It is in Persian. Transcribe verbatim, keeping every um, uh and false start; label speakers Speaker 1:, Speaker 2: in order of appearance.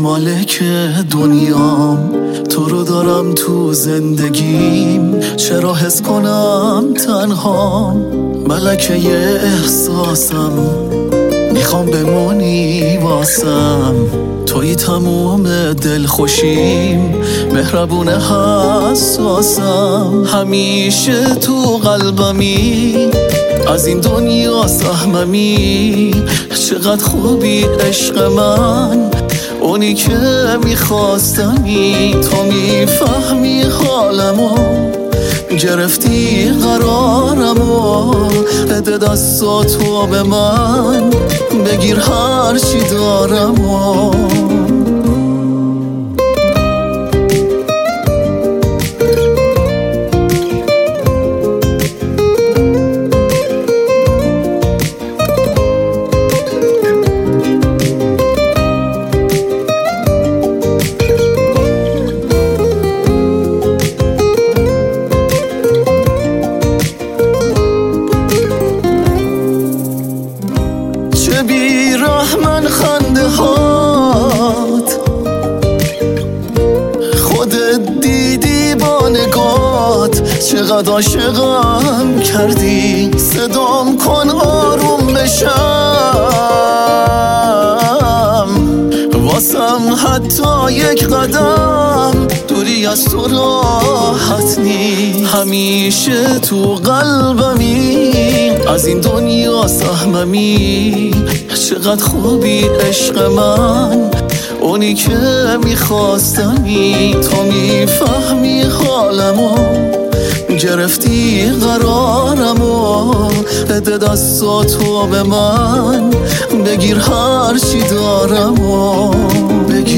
Speaker 1: مالک دنیام، تو رو دارم تو زندگیم، چرا حس کنم تنهام؟ ملکه احساسم، میخوام بمونی واسم، توی تموم دلخوشیم، مهربون حساسم، همیشه تو قلبمی، از این دنیا سهممی، چقدر خوبی عشق من، اونی که میخواستمی، تو میفهمی حالمو، گرفتی قرارمو، بده دستاتو به من، بگیر هر چی دارمو. چه بی‌رحمن خنده هات، خودت دیدی با نگات، چقدر عاشقم کردی، صدام کن آروم بشم، واسم حتی یک قدم دوری از تو راحت نی، همیشه تو قلبمی، از این دنیا سهممی، چقدر خوبی عشق من، اونی که میخواستمی، تو میفهمی حالمو، گرفتی قرارمو، بده دستاتو به من، بگیر هر چی دارمو، بگیر